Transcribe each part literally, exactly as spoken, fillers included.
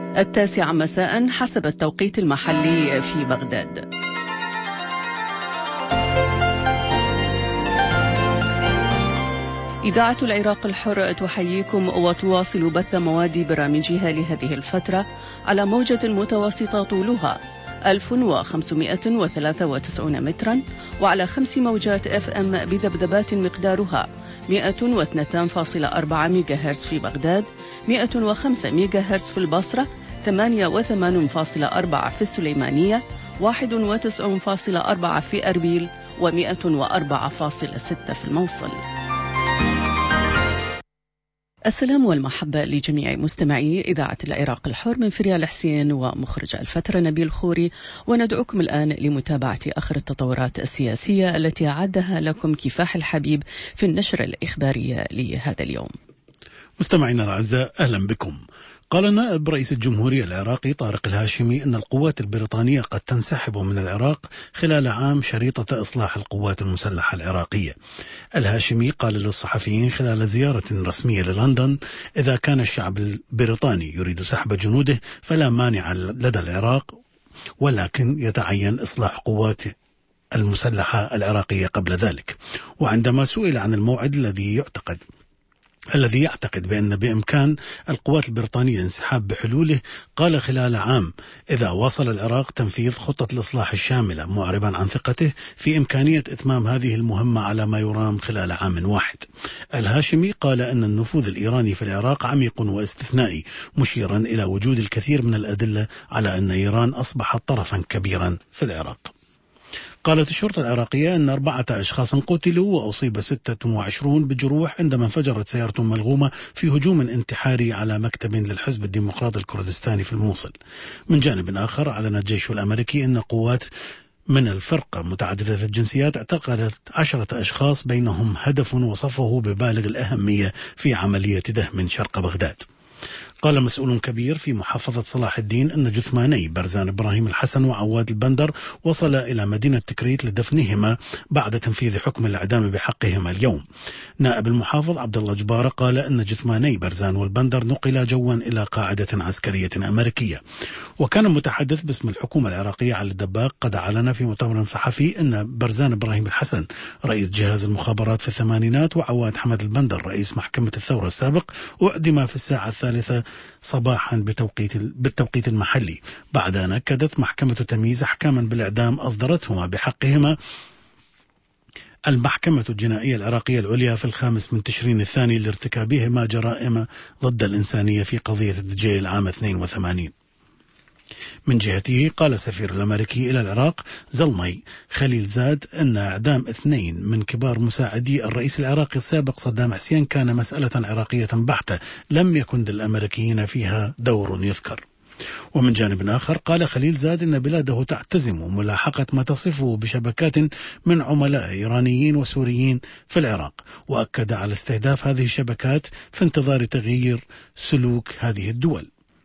التاسعة مساء حسب التوقيت المحلي في بغداد. إذاعة العراق الحر تحييكم وتواصل بث مواد برامجها لهذه الفترة على موجة متوسطة طولها ألف وخمسمائة وثلاثة وتسعين مترا وعلى خمس موجات اف ام بذبذبات مقدارها مئة واثنين فاصلة أربعة ميجا هرتز في بغداد، مئة وخمسة ميجا هرتز في البصرة، ثمانية وثمانين فاصلة أربعة في السليمانية، واحد وتسعين فاصلة أربعة في أربيل، ومئة وأربعة فاصلة ستة في الموصل. السلام والمحبة لجميع مستمعي إذاعة العراق الحر، من فريال حسين ومخرج الفترة نبيل خوري، وندعوكم الآن لمتابعة آخر التطورات السياسية التي أعدها لكم كفاح الحبيب في النشرة الإخبارية لهذا اليوم. مستمعينا الأعزاء، أهلا بكم. قال نائب رئيس الجمهورية العراقي طارق الهاشمي أن القوات البريطانية قد تنسحب من العراق خلال عام شريطة إصلاح القوات المسلحة العراقية. الهاشمي قال للصحفيين خلال زيارة رسمية للندن: إذا كان الشعب البريطاني يريد سحب جنوده فلا مانع لدى العراق، ولكن يتعين إصلاح قوات المسلحة العراقية قبل ذلك. وعندما سئل عن الموعد الذي يعتقد الذي يعتقد بأن بإمكان القوات البريطانية الانسحاب بحلوله، قال: خلال عام إذا واصل العراق تنفيذ خطة الإصلاح الشاملة، معربا عن ثقته في إمكانية إتمام هذه المهمة على ما يرام خلال عام واحد. الهاشمي قال أن النفوذ الإيراني في العراق عميق واستثنائي، مشيرا إلى وجود الكثير من الأدلة على أن إيران أصبحت طرفا كبيرا في العراق. قالت الشرطة العراقية أن أربعة أشخاص قتلوا وأصيب ستة وعشرون بجروح عندما انفجرت سيارة ملغومة في هجوم انتحاري على مكتب للحزب الديمقراطي الكردستاني في الموصل. من جانب آخر، أعلن الجيش الأمريكي أن قوات من الفرقة متعددة الجنسيات اعتقلت عشرة أشخاص بينهم هدف وصفه ببالغ الأهمية في عملية دهم شرق بغداد. قال مسؤول كبير في محافظة صلاح الدين أن جثماني برزان إبراهيم الحسن وعواد البندر وصل إلى مدينة تكريت لدفنهما بعد تنفيذ حكم الإعدام بحقهما اليوم. نائب المحافظ عبد الله جبارة قال أن جثماني برزان والبندر نقل جوا إلى قاعدة عسكرية أمريكية. وكان متحدث باسم الحكومة العراقية علي الدباغ قد أعلن في مؤتمر صحفي أن برزان إبراهيم الحسن رئيس جهاز المخابرات في الثمانينات وعواد حمد البندر رئيس محكمة الثورة السابق أعدم في الساعة الثالثة صباحا بتوقيت بالتوقيت المحلي، بعد أن أكدت محكمة تمييز أحكاما بالإعدام أصدرتهما بحقهما المحكمة الجنائية العراقية العليا في الخامس من تشرين الثاني لارتكابهما جرائم ضد الإنسانية في قضية الدجيل عام اثنين وثمانين. من جهته قال السفير الأمريكي إلى العراق زلمي خليل زاد أن إعدام اثنين من كبار مساعدي الرئيس العراقي السابق صدام حسين كان مسألة عراقية بحتة، لم يكن للأمريكيين فيها دور يذكر. ومن جانب آخر قال خليل زاد أن بلاده تعتزم ملاحقة ما تصفه بشبكات من عملاء إيرانيين وسوريين في العراق، وأكد على استهداف هذه الشبكات في انتظار تغيير سلوك هذه الدول.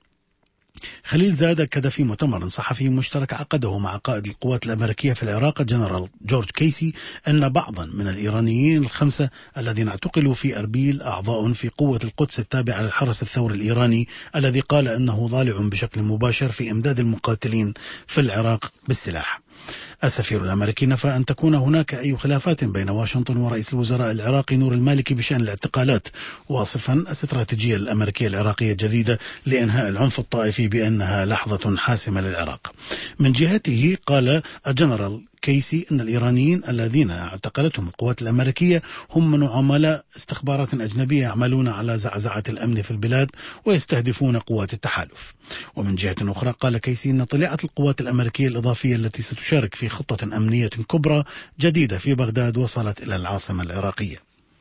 خليل زاد أكد في مؤتمر صحفي مشترك عقده مع قائد القوات الأمريكية في العراق جنرال جورج كيسي أن بعضا من الإيرانيين الخمسة الذين اعتقلوا في أربيل أعضاء في قوة القدس التابعة للحرس الثوري الإيراني، الذي قال أنه ضالع بشكل مباشر في إمداد المقاتلين في العراق بالسلاح. السفير الأمريكي نفى أن تكون هناك أي خلافات بين واشنطن ورئيس الوزراء العراقي نور المالكي بشأن الاعتقالات، واصفا الاستراتيجية الأمريكية العراقية الجديدة لإنهاء العنف الطائفي بأنها لحظة حاسمة للعراق. من جهته قال الجنرال كيسي أن الإيرانيين الذين اعتقلتهم القوات الأمريكية هم من عملاء استخبارات أجنبية يعملون على زعزعة الأمن في البلاد ويستهدفون قوات التحالف. ومن جهة أخرى قال كيسي أن طليعة القوات الأمريكية الإضافية التي ستشارك في خطة أمنية كبرى جديدة في بغداد وصلت إلى العاصمة العراقية.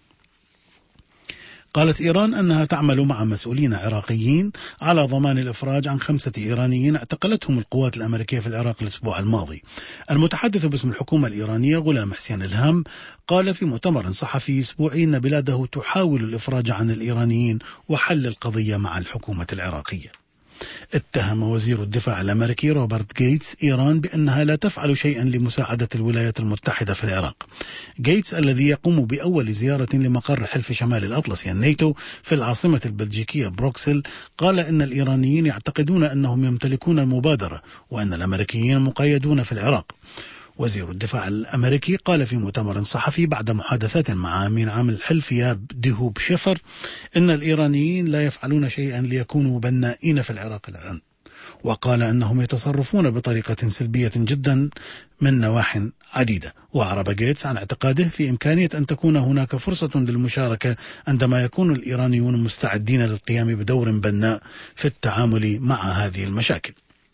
قالت إيران أنها تعمل مع مسؤولين عراقيين على ضمان الإفراج عن خمسة إيرانيين اعتقلتهم القوات الأمريكية في العراق الأسبوع الماضي. المتحدث باسم الحكومة الإيرانية غلام حسين الهام قال في مؤتمر صحفي أسبوعي أن بلاده تحاول الإفراج عن الإيرانيين وحل القضية مع الحكومة العراقية. اتهم وزير الدفاع الأمريكي روبرت غيتس إيران بأنها لا تفعل شيئا لمساعدة الولايات المتحدة في العراق. غيتس الذي يقوم بأول زيارة لمقر حلف شمال الأطلسي الناتو في العاصمة البلجيكية بروكسل قال إن الإيرانيين يعتقدون أنهم يمتلكون المبادرة وأن الأمريكيين مقيدون في العراق. وزير الدفاع الأمريكي قال في مؤتمر صحفي بعد محادثات مع أمين عام الحلف ياب ديهوب شفر إن الإيرانيين لا يفعلون شيئا ليكونوا بنائين في العراق الآن، وقال أنهم يتصرفون بطريقة سلبية جدا من نواح عديدة. وأعرب غيتس عن اعتقاده في إمكانية أن تكون هناك فرصة للمشاركة عندما يكون الإيرانيون مستعدين للقيام بدور بناء في التعامل مع هذه المشاكل.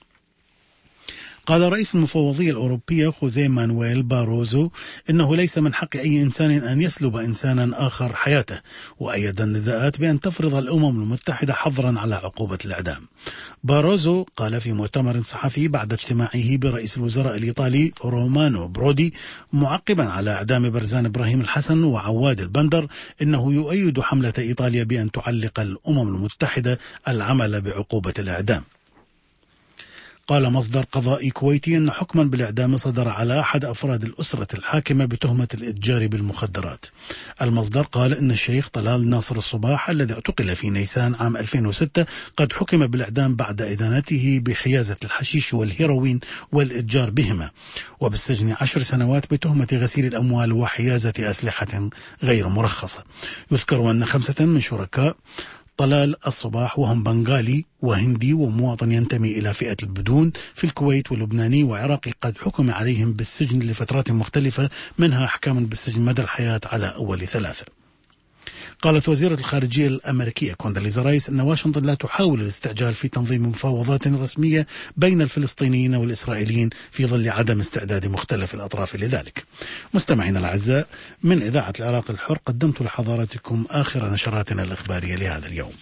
قال رئيس المفوضية الأوروبية خوزيه مانويل باروزو إنه ليس من حق أي إنسان أن يسلب إنسانا آخر حياته، وأيد النداءات بأن تفرض الأمم المتحدة حظرا على عقوبة الإعدام. باروزو قال في مؤتمر صحفي بعد اجتماعه برئيس الوزراء الإيطالي رومانو برودي معقبا على إعدام برزان إبراهيم الحسن وعواد البندر إنه يؤيد حملة إيطاليا بأن تعلق الأمم المتحدة العمل بعقوبة الإعدام. قال مصدر قضائي كويتي أن حكما بالإعدام صدر على أحد أفراد الأسرة الحاكمة بتهمة الإتجار بالمخدرات. المصدر قال إن الشيخ طلال ناصر الصباح الذي اعتقل في نيسان عام ألفين وستة قد حكم بالإعدام بعد إدانته بحيازة الحشيش والهيروين والإتجار بهما، وبالسجن عشر سنوات بتهمة غسيل الأموال وحيازة أسلحة غير مرخصة. يذكر أن خمسة من شركاء طلال الصباح وهم بنغالي وهندي ومواطن ينتمي إلى فئة البدون في الكويت ولبناني وعراقي قد حكم عليهم بالسجن لفترات مختلفة، منها أحكام بالسجن مدى الحياة على أول ثلاثة. قالت وزيرة الخارجية الأمريكية كونداليزا رايس أن واشنطن لا تحاول الاستعجال في تنظيم مفاوضات رسمية بين الفلسطينيين والإسرائيليين في ظل عدم استعداد مختلف الأطراف لذلك. مستمعينا الأعزاء، من إذاعة العراق الحر قدمت لحضراتكم آخر نشراتنا الإخبارية لهذا اليوم.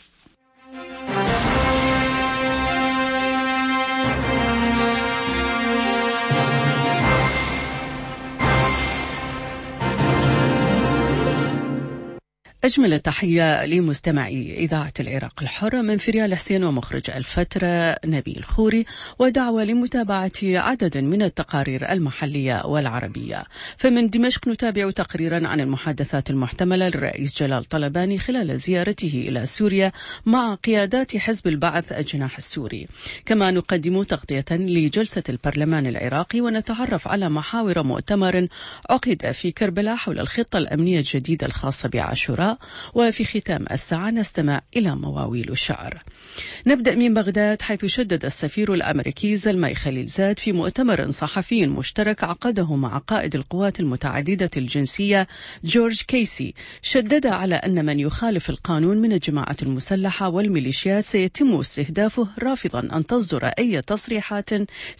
أجمل التحية لمستمعي إذاعة العراق الحر من فريال حسين ومخرج الفترة نبيل خوري، ودعوة لمتابعة عدد من التقارير المحلية والعربية. فمن دمشق نتابع تقريرا عن المحادثات المحتملة للرئيس جلال طلباني خلال زيارته إلى سوريا مع قيادات حزب البعث الجناح السوري. كما نقدم تغطية لجلسة البرلمان العراقي ونتعرف على محاور مؤتمر عقد في كربلاء حول الخطة الأمنية الجديدة الخاصة بعاشوراء. وفي ختام الساعة نستمع إلى مواويل الشعر. نبدأ من بغداد، حيث شدد السفير الأمريكي زلمي خليلزاد في مؤتمر صحفي مشترك عقده مع قائد القوات المتعددة الجنسية جورج كيسي، شدد على أن من يخالف القانون من الجماعات المسلحة والميليشيات سيتم استهدافه، رافضا أن تصدر أي تصريحات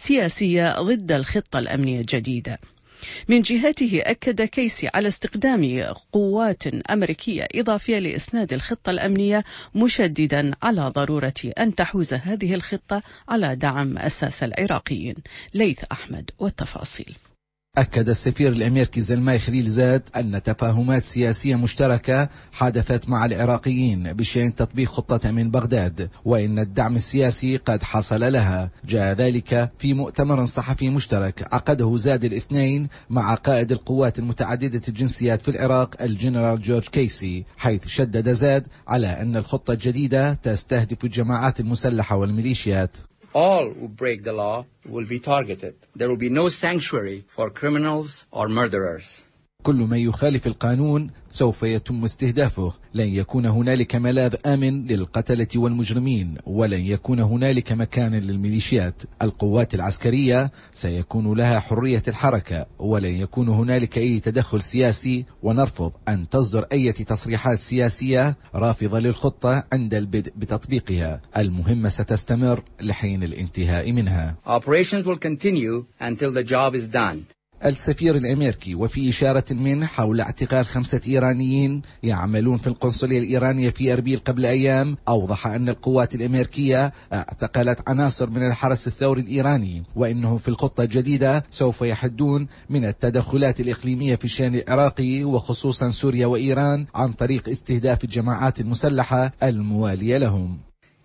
سياسية ضد الخطة الأمنية الجديدة. من جهته أكد كيسي على استخدام قوات أمريكية إضافية لإسناد الخطة الأمنية، مشددا على ضرورة أن تحوز هذه الخطة على دعم أساس العراقيين. ليث أحمد والتفاصيل. أكد السفير الأمريكي زلمي خليلزاد أن تفاهمات سياسية مشتركة حدثت مع العراقيين بشأن تطبيق خطة من بغداد، وإن الدعم السياسي قد حصل لها. جاء ذلك في مؤتمر صحفي مشترك عقده زاد الاثنين مع قائد القوات المتعددة الجنسيات في العراق الجنرال جورج كيسي، حيث شدد زاد على أن الخطة الجديدة تستهدف الجماعات المسلحة والميليشيات. All who break the law will be targeted. There will be no sanctuary for criminals or murderers. كل من يخالف القانون سوف يتم استهدافه. لن يكون هنالك ملاذ آمن للقتلة والمجرمين، ولن يكون هنالك مكان للميليشيات. القوات العسكرية سيكون لها حرية الحركة، ولن يكون هنالك أي تدخل سياسي، ونرفض أن تصدر أي تصريحات سياسية رافضة للخطة عند البدء بتطبيقها. المهمة ستستمر لحين الانتهاء منها. Operations will continue until the job is done. السفير الأمريكي وفي إشارة منه حول اعتقال خمسة إيرانيين يعملون في القنصلية الإيرانية في أربيل قبل أيام، أوضح أن القوات الأمريكية اعتقلت عناصر من الحرس الثوري الإيراني، وإنهم في الخطة الجديدة سوف يحدون من التدخلات الإقليمية في الشأن العراقي وخصوصا سوريا وإيران عن طريق استهداف الجماعات المسلحة الموالية لهم.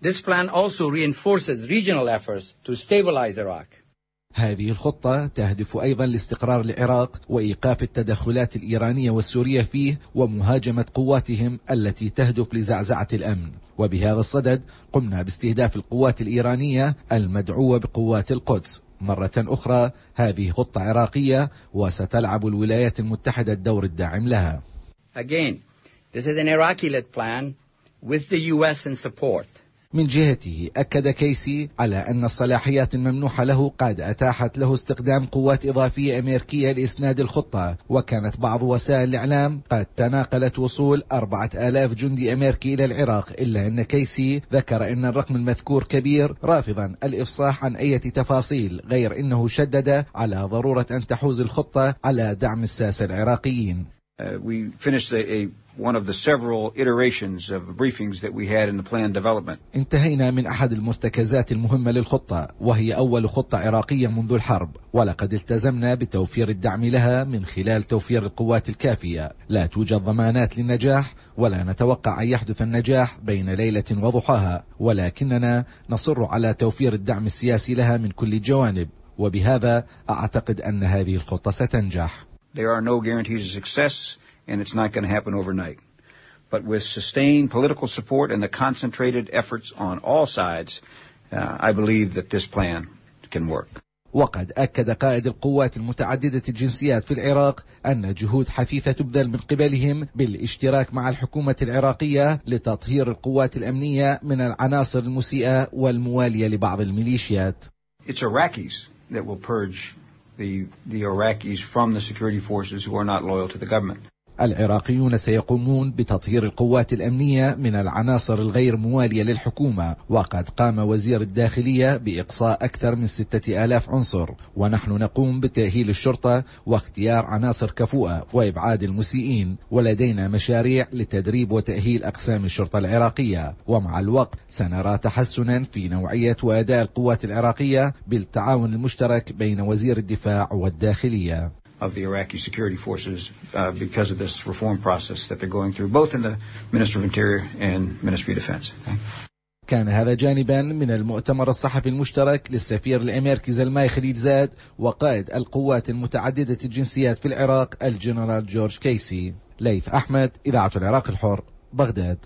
This plan also reinforces regional efforts to stabilize Iraq. هذه الخطة تهدف أيضا لاستقرار العراق وإيقاف التدخلات الإيرانية والسورية فيه ومهاجمة قواتهم التي تهدف لزعزعة الأمن. وبهذا الصدد قمنا باستهداف القوات الإيرانية المدعوة بقوات القدس. مرة أخرى هذه خطة عراقية وستلعب الولايات المتحدة الدور الداعم لها. Again, this is an Iraqi-led plan with the U S in support. من جهته أكد كيسي على أن الصلاحيات الممنوحة له قد أتاحت له استخدام قوات إضافية أمريكية لإسناد الخطة، وكانت بعض وسائل الإعلام قد تناقلت وصول أربعة آلاف جندي أمريكي إلى العراق، إلا أن كيسي ذكر أن الرقم المذكور كبير، رافضا الإفصاح عن أي تفاصيل، غير أنه شدد على ضرورة أن تحوز الخطة على دعم الساسة العراقيين. Uh, we finished a, a one of the several iterations of briefings that we had in the plan development. انتهينا من أحد المرتكزات المهمة للخطة، وهي أول خطة عراقية منذ الحرب، ولقد التزمنا بتوفير الدعم لها من خلال توفير القوات الكافية. لا توجد ضمانات للنجاح، ولا نتوقع أن يحدث النجاح بين ليلة وضحاها، ولكننا نصر على توفير الدعم السياسي لها من كل الجوانب، وبهذا أعتقد أن هذه الخطة ستنجح. There are no guarantees of success, and it's not going to happen overnight. But with sustained political support and the concentrated efforts on all sides, uh, I believe that this plan can work. وقد أكد قائد القوات المتعددة الجنسيات في العراق أن جهود حثيثة تبذل من قبلهم بالاشتراك مع الحكومة العراقية لتطهير القوات الأمنية من العناصر المسيئة والموالية لبعض الميليشيات. It's Iraqis that will purge the the Iraqis from the security forces who are not loyal to the government. العراقيون سيقومون بتطهير القوات الأمنية من العناصر الغير موالية للحكومة، وقد قام وزير الداخلية بإقصاء أكثر من ستة آلاف عنصر، ونحن نقوم بتأهيل الشرطة واختيار عناصر كفؤة وإبعاد المسيئين، ولدينا مشاريع لتدريب وتأهيل أقسام الشرطة العراقية. ومع الوقت سنرى تحسنا في نوعية وأداء القوات العراقية بالتعاون المشترك بين وزير الدفاع والداخلية. Of the Iraqi security forces uh, because of this reform process that they're going through, both in the Ministry of Interior and Ministry of Defense. Okay. كان هذا جانبا من المؤتمر الصحفي المشترك للسفير الأمريكي زلماي خليلزاد وقائد القوات المتعددة الجنسيات في العراق الجنرال جورج كيسي. ليث أحمد، إذاعة العراق الحر، بغداد.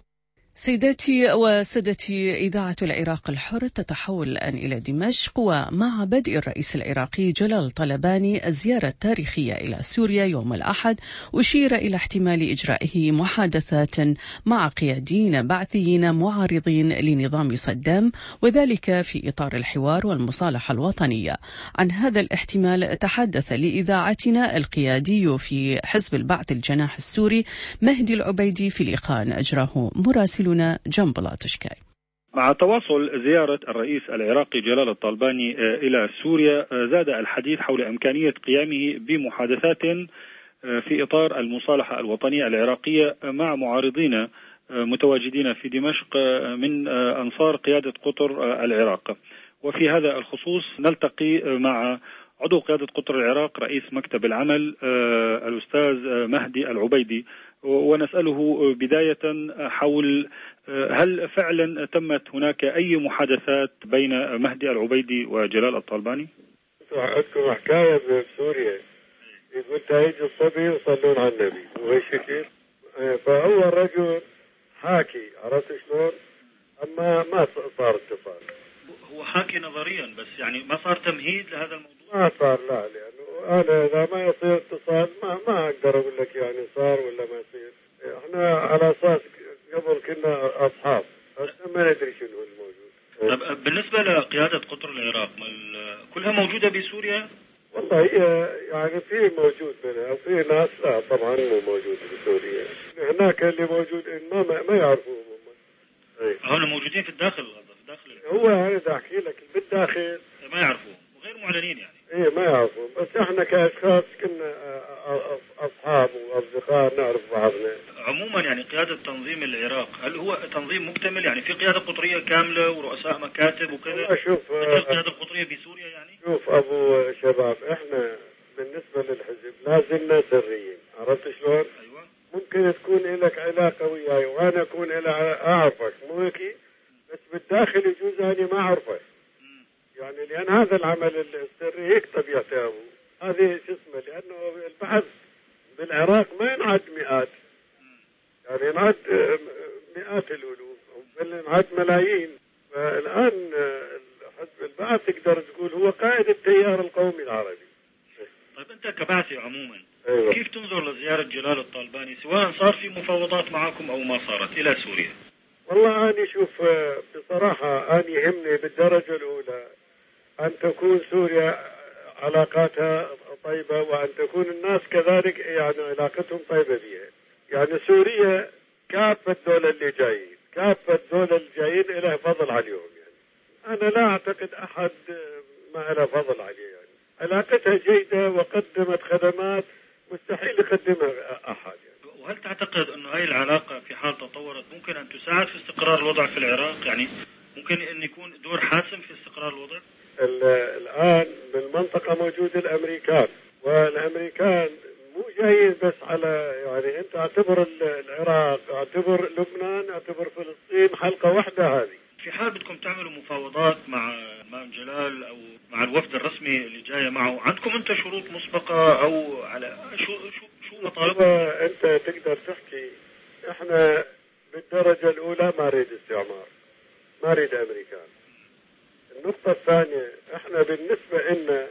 سيداتي وسادتي، إذاعة العراق الحر تتحول الآن إلى دمشق، ومع بدء الرئيس العراقي جلال طلباني الزيارة التاريخية إلى سوريا يوم الأحد، أشير إلى احتمال إجرائه محادثات مع قياديين بعثيين معارضين لنظام صدام، وذلك في إطار الحوار والمصالحة الوطنية. عن هذا الاحتمال تحدث لإذاعتنا القيادي في حزب البعث الجناح السوري مهدي العبيدي في لقاء أجراه مراسل جنب لاتشكاي. مع تواصل زيارة الرئيس العراقي جلال الطلباني إلى سوريا، زاد الحديث حول إمكانية قيامه بمحادثات في إطار المصالحة الوطنية العراقية مع معارضين متواجدين في دمشق من أنصار قيادة قطر العراق. وفي هذا الخصوص نلتقي مع عضو قيادة قطر العراق رئيس مكتب العمل الأستاذ مهدي العبيدي، ونسأله بداية حول هل فعلا تمت هناك أي محادثات بين مهدي العبيدي وجلال الطلباني؟ عندكم حكاية بسوريا يقول تهيج الصبي يصلون على النبي وهالشكل، فهو الرجل حاكي، عرفت شلون؟ أما ما صار اتصال. هو حاكي نظريا بس، يعني ما صار تمهيد لهذا الموضوع؟ ما صار، لا، لأنه أنا إذا ما يصير اتصال ما ما أقدر أقول لك يعني صار ولا ما يصير. إحنا على أساس قبل كنا أصحاب، بس ما ندري شنو الموجود. طب بالنسبة لقيادة قطر العراق كلها موجودة بسوريا؟ والله هي يعني في موجود منها وفي ناس لا طبعا مو موجود بسوريا. هناك اللي موجود ما ما يعرفوهم. هؤلاء موجودين في الداخل في داخل هو أنا بدي أحكي لك بالداخل ما يعرفوهم وغير معلنين يعني. إيه ما يعرفون، بس إحنا كأشخاص كنا أصحاب وأصدقاء نعرف بعضنا. عموما يعني قيادة تنظيم العراق هل هو تنظيم مكتمل، يعني في قيادة قطرية كاملة ورؤساء مكاتب وكذا؟ شوف القيادة القطرية في سوريا يعني. شوف أبو شباب، إحنا بالنسبة للحزب لازلنا سريين، عرفت شلون؟ أيوة. ممكن تكون لك علاقة وياي وأنا أكون أعرفك، مو هيك؟ بس بالداخل يجوز أني ما أعرفه يعني، لأن هذا العمل السري هيك طبيعته. هذه شو اسمه، لأنه البحث بالعراق ما ينعد مئات، يعني ينعد مئات الألوف بل ينعد ملايين. فالآن حزب البعث تقدر تقول هو قائد التيار القومي العربي. طيب أنت كبعثي عموما أيوة. كيف تنظر لزيارة جلال الطالباني، سواء صار في مفاوضات معكم أو ما صارت إلى سوريا؟ والله أنا شوف بصراحة أنا يهمني بالدرجة الأولى أن تكون سوريا علاقاتها طيبة، وأن تكون الناس كذلك يعني علاقتهم طيبة بها. يعني سوريا كافة الدولة اللي جايين، كافة الدولة اللي جايين إلى فضل عليهم يعني. أنا لا أعتقد أحد ما له فضل عليه يعني. علاقتها جيدة وقدمت خدمات مستحيل يقدمها أحد يعني. وهل تعتقد أن هذه العلاقة في حال تطورت ممكن أن تساعد في استقرار الوضع في العراق؟ يعني ممكن أن يكون دور حاسم في استقرار الوضع؟ الآن بالمنطقة موجود الأمريكان، والأمريكان مو جايين بس على يعني أنت اعتبر العراق، اعتبر لبنان، اعتبر فلسطين حلقة واحدة هذه. في حال بدكم تعملوا مفاوضات مع الإمام جلال أو مع الوفد الرسمي اللي جاي معه، عندكم أنت شروط مسبقة أو على شو شو شو مطالبكم؟ أنت تقدر تحكي إحنا بالدرجة الأولى ما نريد استعمار، ما نريد أمريكان. النقطة الثانية احنا بالنسبة لنا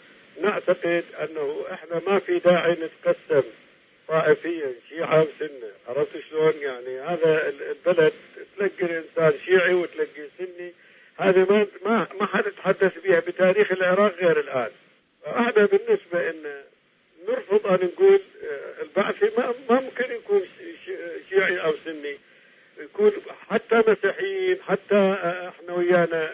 نعتقد انه احنا ما في داعي نتقسم طائفيا شيعة وسنة، عرفت شلون؟ يعني هذا البلد تلقي الانسان شيعي وتلقي سني، هذا ما ما ما حد يتحدث بها بتاريخ العراق غير الان. احنا بالنسبة لنا نرفض ان نقول البعثي ما ما ممكن يكون شيعي او سني، يكون حتى مسيحيين، حتى احنا ويانا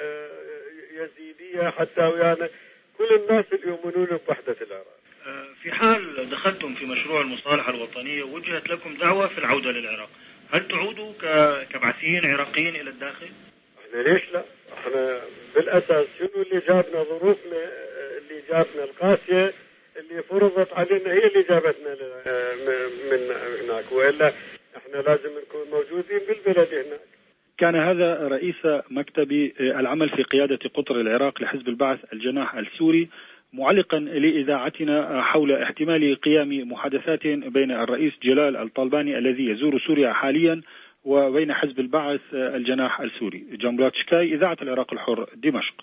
يزيدية، حتى ويانا كل الناس اللي يؤمنون بوحدة العراق. في حال دخلتم في مشروع المصالحة الوطنية ووجهت لكم دعوة في العودة للعراق، هل تعودوا كبعثيين عراقيين إلى الداخل؟ احنا ليش لا؟ احنا بالأساس شنو اللي جابنا، ظروفنا اللي جابنا القاسية اللي فرضت علينا هي اللي جابتنا من هناك، وإلا احنا لازم نكون موجودين بالبلد هناك. كان هذا رئيس مكتب العمل في قيادة قطر العراق لحزب البعث الجناح السوري، معلقا لإذاعتنا حول احتمال قيام محادثات بين الرئيس جلال الطالباني الذي يزور سوريا حاليا وبين حزب البعث الجناح السوري. جمرات شكاي، إذاعة العراق الحر، دمشق.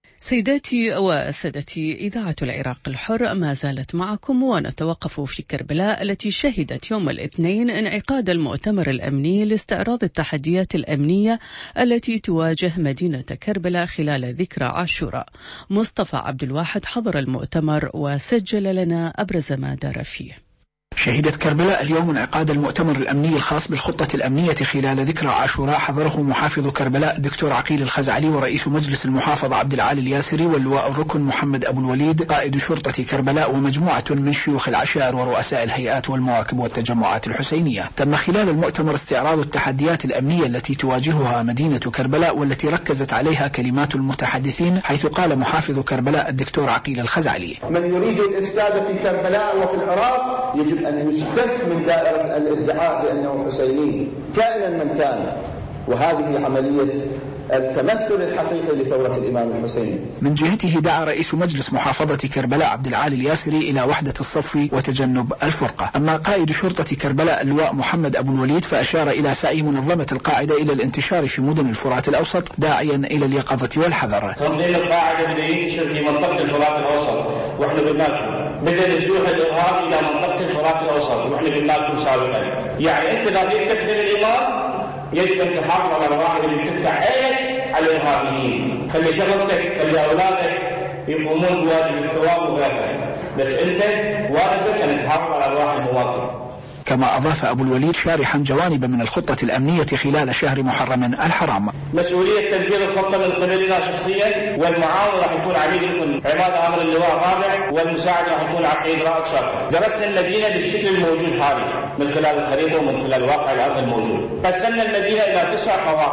سيداتي وسادتي، إذاعة العراق الحر ما زالت معكم، ونتوقف في كربلاء التي شهدت يوم الاثنين انعقاد المؤتمر الأمني لاستعراض التحديات الأمنية التي تواجه مدينة كربلاء خلال ذكرى عاشوراء. مصطفى عبد الواحد حضر المؤتمر وسجل لنا أبرز ما دار فيه. شهدت كربلاء اليوم انعقاد المؤتمر الأمني الخاص بالخطة الأمنية خلال ذكرى عاشوراء، حضره محافظ كربلاء الدكتور عقيل الخزعلي ورئيس مجلس المحافظة عبد العالي الياسري واللواء الركن محمد أبو الوليد قائد شرطة كربلاء ومجموعة من شيوخ العشائر ورؤساء الهيئات والمواكب والتجمعات الحسينية. تم خلال المؤتمر استعراض التحديات الأمنية التي تواجهها مدينة كربلاء والتي ركزت عليها كلمات المتحدثين، حيث قال محافظ كربلاء الدكتور عقيل الخزعلي: من يريد الإفساد في كربلاء وفي العراق يجب أن يجتث من دائرة الادعاء بأنه حسيني كائنا من كان، وهذه عملية التمثل الحقيقي لثورة الإمام الحسيني. من جهته دعا رئيس مجلس محافظة كربلاء عبد العالي الياسري إلى وحدة الصف وتجنب الفرقة. أما قائد شرطة كربلاء اللواء محمد أبو الوليد فأشار إلى سعي منظمة القاعدة إلى الانتشار في مدن الفرات الأوسط، داعيا إلى اليقظة والحذر. تنظيم القاعدة بده ينتشر في منطقة الفرات الأوسط، وإحنا قلنا لكم بدأ نزوح الإرهاب إلى منطقة الفرات الأوسط، وإحنا قلنا لكم سابقا. يعني أنت إذا فيك تخدم الإمام يجب أن تحافظ على الواحد اللي بتفتح عينك على الإرهابيين، خلي شغلتك، خلي أولادك يقومون بواجب الثواب وغيرها، بس أنت واجبك أن تحافظ على الواحد المواطن. كما أضاف أبو الوليد شارحا جوانب من الخطة الأمنية خلال شهر محرم الحرام: مسؤولية تنفيذ الخطة من قبلنا شخصيا، والمعاون راح يكون عميد الكل عماد أمر اللواء الرابع، والمساعد راح يكون عقيد رائد شاكر. درسنا المدينة بالشكل الموجود حاليا من خلال الخريطة ومن خلال واقع الأرض الموجود. قسمنا المدينة إلى تسع مواقع،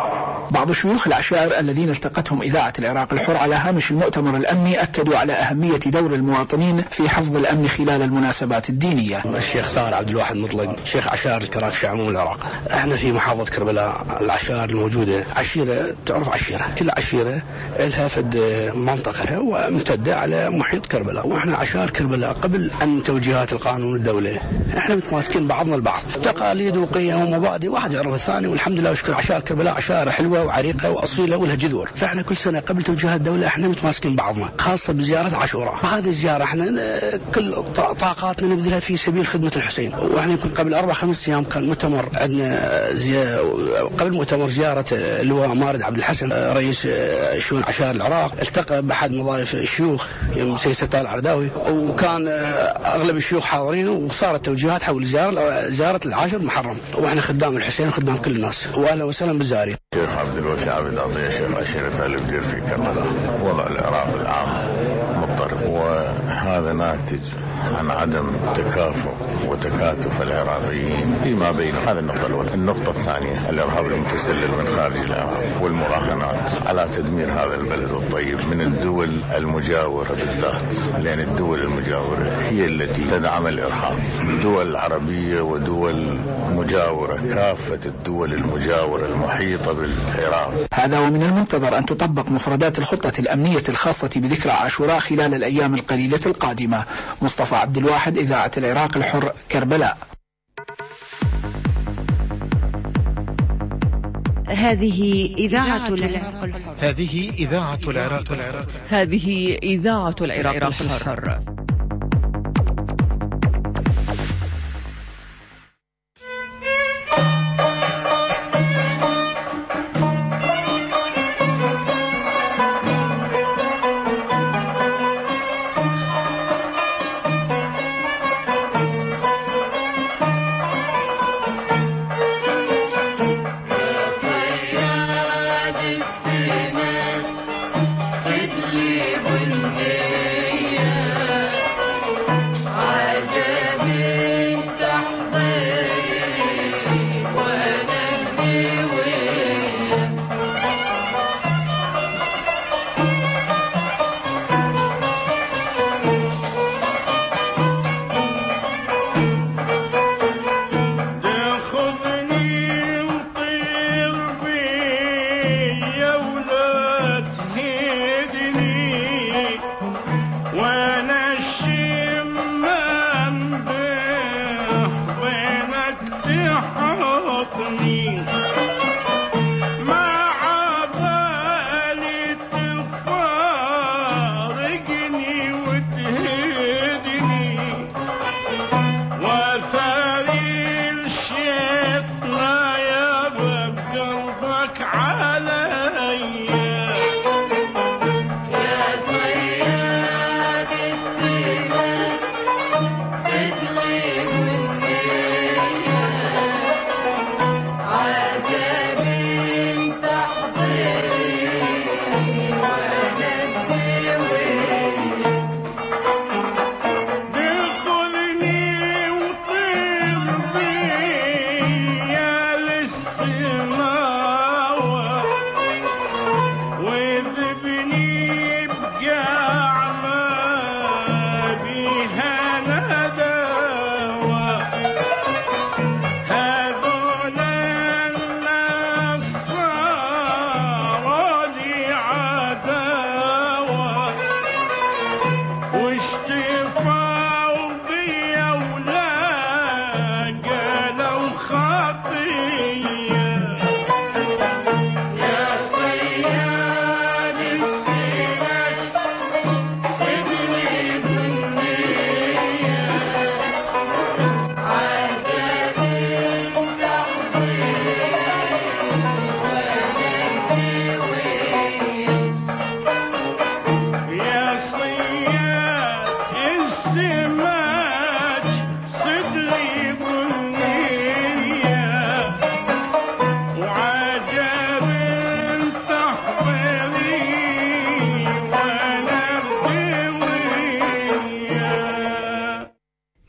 بعض شيوخ العشائر الذين التقتهم إذاعة العراق الحر على هامش المؤتمر الأمني أكدوا على أهمية دور المواطنين في حفظ الأمن خلال المناسبات الدينية. الشيخ ثار عبد الواحد مطلق شيخ عشائر الكراكشة عموم العراق. احنا في محافظة كربلاء العشائر الموجودة عشيرة تعرف عشيرة، كل عشيرة لها فد منطقة وممتدة على محيط كربلاء، واحنا عشائر كربلاء قبل أن توجيهات القانون الدولة احنا متماسكين بعضنا البعض، تقاليد وقيم ومبادئ واحد يعرف الثاني، والحمد لله وشكر عشائر كربلاء عشائر حلوة وعريقة وأصيلة ولها جذور، فاحنا كل سنة قبل توجيهات الدولة احنا متماسكين بعضنا، خاصة بزيارة عاشوراء. هذه الزيارة احنا كل طاقاتنا نبذلها في سبيل خدمة الحسين، واحنا يمكن قبل أربع خمس أيام كان مؤتمر عندنا زي... قبل مؤتمر زيارة اللواء مارد عبد الحسن رئيس شؤون عشائر العراق، التقى بأحد مضايف الشيوخ يوم سيد ستار العرداوي، وكان أغلب الشيوخ حاضرين، وصارت توجيهات حول زيارة زيارة العاشر محرم، واحنا خدام الحسين وخدام كل الناس، واهلا وسهلا بالزائرين. شيخ عبد الوفي عبد عطية شيخ عشيرة آل بدير في كربلاء. وضع العراق العام مضطرب، وهذا ناتج عن عدم تكافؤ وتكاتف العراقيين فيما بينهم. هذه النقطة الأولى. النقطة الثانية الإرهاب المتسلل من خارج العراق والمراهنات على تدمير هذا البلد الطيب من الدول المجاورة بالذات، لأن الدول المجاورة هي التي تدعم الإرهاب، دول عربية ودول مجاورة، كافة الدول المجاورة المحيطة بالعراق. هذا ومن المنتظر أن تطبق مفردات الخطة الأمنية الخاصة بذكرى عاشوراء خلال الأيام القليلة القادمة. مصطفى عبد الواحد، إذاعة العراق الحر، كربلاء. هذه إذاعة العراق الحر. هذه إذاعة العراق الحر. هذه إذاعة العراق الحر. علي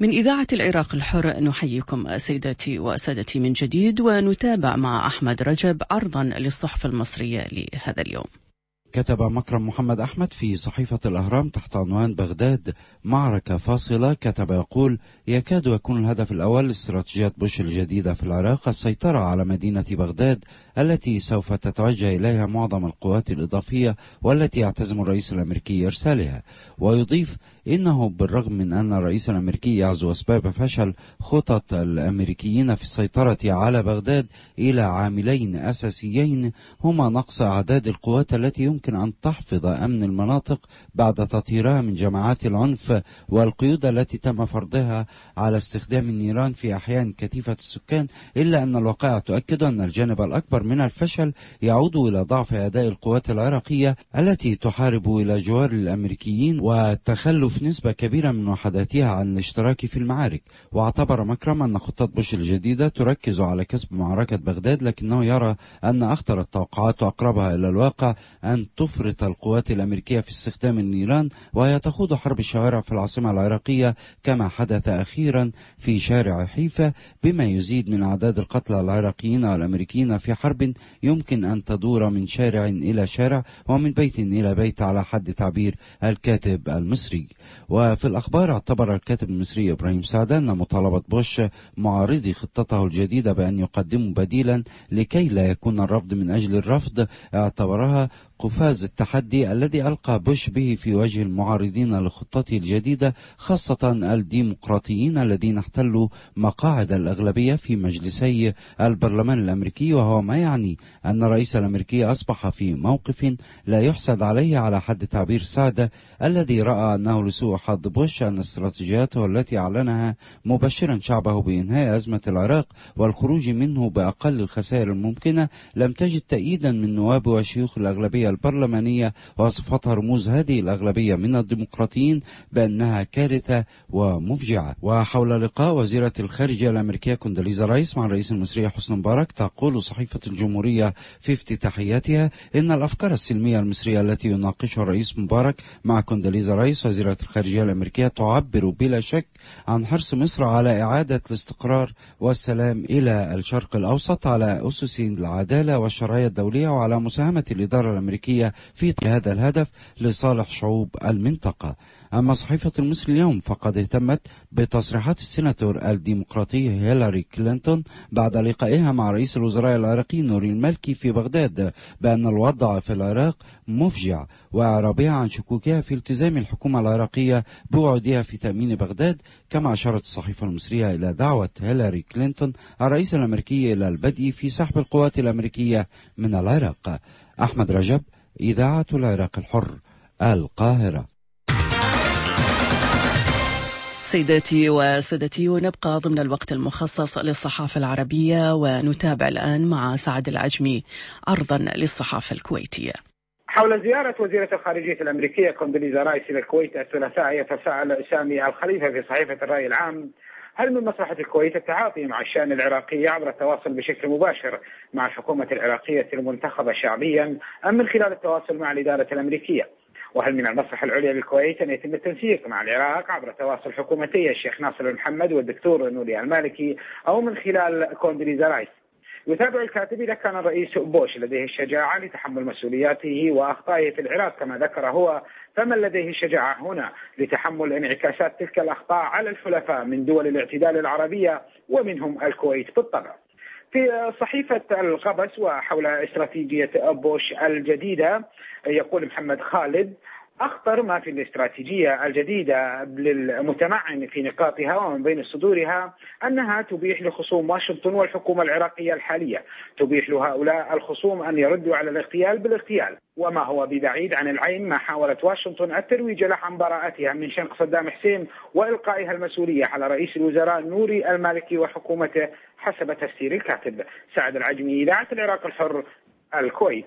من إذاعة العراق الحر نحييكم سيداتي وسادتي من جديد، ونتابع مع أحمد رجب عرضا للصحف المصرية لهذا اليوم. كتب مكرم محمد أحمد في صحيفة الأهرام تحت عنوان بغداد معركة فاصلة، كتب يقول: يكاد يكون الهدف الأول لاستراتيجية بوش الجديدة في العراق السيطرة على مدينة بغداد التي سوف تتوجه إليها معظم القوات الإضافية والتي يعتزم الرئيس الأمريكي إرسالها. ويضيف إنه بالرغم من أن الرئيس الأمريكي يعزو أسباب فشل خطط الأمريكيين في السيطرة على بغداد إلى عاملين أساسيين هما نقص أعداد القوات التي يمكن أن تحفظ أمن المناطق بعد تطهيرها من جماعات العنف، والقيود التي تم فرضها على استخدام النيران في أحيان كثيفة السكان، إلا أن الواقع تؤكد أن الجانب الأكبر من الفشل يعود إلى ضعف أداء القوات العراقية التي تحارب إلى جوار الأمريكيين وتخلف نسبة كبيرة من وحداتها عن الاشتراك في المعارك. واعتبر مكرم أن خطة بوش الجديدة تركز على كسب معركة بغداد، لكنه يرى أن أخطر التوقعات وأقربها إلى الواقع أن تفرط القوات الأمريكية في استخدام النيران وهي تخوض حرب الشوارع في العاصمة العراقية كما حدث أخيرا في شارع حيفا، بما يزيد من أعداد القتلى العراقيين والأمريكيين في حرب يمكن أن تدور من شارع إلى شارع ومن بيت إلى بيت على حد تعبير الكاتب المصري. وفي الأخبار اعتبر الكاتب المصري إبراهيم سعدة أن مطالبة بوش معارضي خطته الجديدة بأن يقدموا بديلا لكي لا يكون الرفض من أجل الرفض اعتبرها قفاز التحدي الذي ألقى بوش به في وجه المعارضين لخطته الجديدة، خاصة الديمقراطيين الذين احتلوا مقاعد الأغلبية في مجلسي البرلمان الأمريكي، وهو ما يعني أن الرئيس الأمريكي أصبح في موقف لا يحسد عليه على حد تعبير سعدة الذي رأى أنه لسوء حظ بوش أن استراتيجياته التي أعلنها مبشرا شعبه بإنهاء أزمة العراق والخروج منه بأقل الخسائر الممكنة لم تجد تأييدا من نواب وشيوخ الأغلبية البرلمانية، وصفتها رموز هذه الأغلبية من الديمقراطيين بأنها كارثة ومفجعة. وحول لقاء وزيرة الخارجية الأمريكية كونداليزا رايس مع الرئيس المصري حسني مبارك، تقول صحيفة الجمهورية في افتتاحيتها إن الأفكار السلمية المصرية التي يناقشها الرئيس مبارك مع كونداليزا رايس وزيرة الخارجية الأمريكية تعبر بلا شك عن حرص مصر على إعادة الاستقرار والسلام إلى الشرق الأوسط على أسس العدالة والشرعية الدولية، وعلى مساهمة الإدارة الأمريكية في هذا الهدف لصالح شعوب المنطقة. أما صحيفة المصري اليوم فقد اهتمت بتصريحات السيناتور الديمقراطي هيلاري كلينتون بعد لقائها مع رئيس الوزراء العراقي نوري المالكي في بغداد بأن الوضع في العراق مفجع، وإعرابها عن شكوكها في التزام الحكومة العراقية بوعودها في تأمين بغداد. كما أشارت الصحيفة المصرية إلى دعوة هيلاري كلينتون الرئيس الأمريكي إلى البدء في سحب القوات الأمريكية من العراق. أحمد رجب، إذاعة العراق الحر، القاهرة. سيداتي وسادتي، ونبقى ضمن الوقت المخصص للصحافة العربية، ونتابع الآن مع سعد العجمي عرضا للصحافة الكويتية. حول زيارة وزيرة الخارجية الأمريكية كونداليزا رايس إلى الكويت الثلاثاء، يتساءل سامي الخليفة في صحيفة الرأي العام: هل من مصلحة الكويت التعاطي مع الشأن العراقي عبر التواصل بشكل مباشر مع الحكومة العراقية المنتخبة شعبيا، أم من خلال التواصل مع الإدارة الأمريكية؟ وهل من المصلحة العليا للكويت أن يتم التنسيق مع العراق عبر تواصل حكومتي الشيخ ناصر المحمد والدكتور نوري المالكي، أو من خلال كونداليزا رايس؟ يتابع الكاتب: إذا كان الرئيس بوش لديه الشجاعة لتحمل مسؤولياته وأخطائه في العراق كما ذكر هو، فمن لديه الشجاعة هنا لتحمل انعكاسات تلك الأخطاء على الحلفاء من دول الاعتدال العربية ومنهم الكويت بالطبع. في صحيفة القبس وحول استراتيجية بوش الجديدة يقول محمد خالد: أخطر ما في الاستراتيجية الجديدة للمتمعن في نقاطها ومن بين صدورها أنها تبيح لخصوم واشنطن والحكومة العراقية الحالية، تبيح لهؤلاء الخصوم أن يردوا على الاغتيال بالاغتيال، وما هو ببعيد عن العين ما حاولت واشنطن الترويج له عن براءتها من شنق صدام حسين وإلقائها المسؤولية على رئيس الوزراء نوري المالكي وحكومته، حسب تفسير الكاتب. سعد العجمي، إذاعة العراق الحر، الكويت.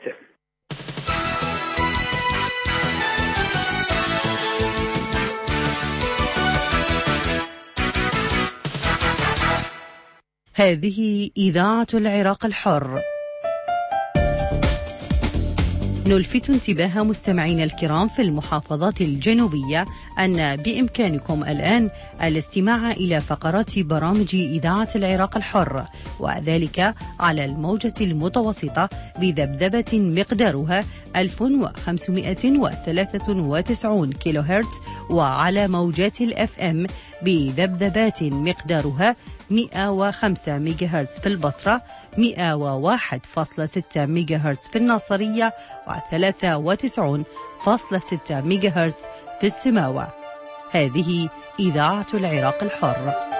هذه إذاعة العراق الحر. نلفت انتباه مستمعينا الكرام في المحافظات الجنوبية أن بإمكانكم الآن الاستماع إلى فقرات برامج إذاعة العراق الحر، وذلك على الموجة المتوسطة بذبذبة مقدارها ألف وخمسمائة وثلاثة وتسعين كيلو هرتز، وعلى موجات الأف أم بذبذبات مقدارها مئة وخمسة ميجا هرتز في البصرة، مئة وواحد فاصلة ستة ميجا هرتز في الناصرية، وثلاثة وتسعين فاصلة ستة ميجا هرتز في السماوة. هذه إذاعة العراق الحر.